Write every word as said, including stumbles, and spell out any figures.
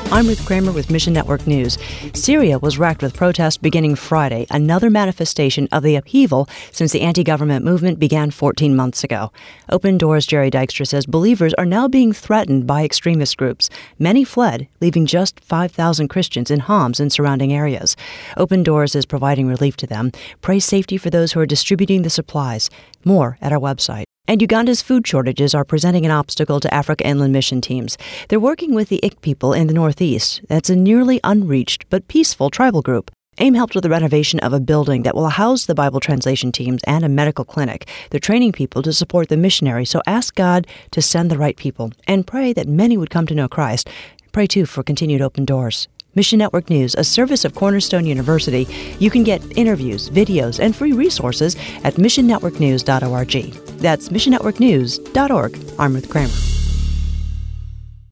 I'm Ruth Kramer with Mission Network News. Syria was racked with protests beginning Friday, another manifestation of the upheaval since the anti-government movement began fourteen months ago. Open Doors' Jerry Dykstra says believers are now being threatened by extremist groups. Many fled, leaving just five thousand Christians in Homs and surrounding areas. Open Doors is providing relief to them. Pray safety for those who are distributing the supplies. More at our website. And Uganda's food shortages are presenting an obstacle to Africa Inland Mission teams. They're working with the Ik people in the Northeast. That's a nearly unreached but peaceful tribal group. AIM helped with the renovation of a building that will house the Bible translation teams and a medical clinic. They're training people to support the missionaries, so ask God to send the right people and pray that many would come to know Christ. Pray, too, for continued open doors. Mission Network News, a service of Cornerstone University. You can get interviews, videos, and free resources at mission network news dot org. That's mission network news dot org. I'm Ruth Kramer.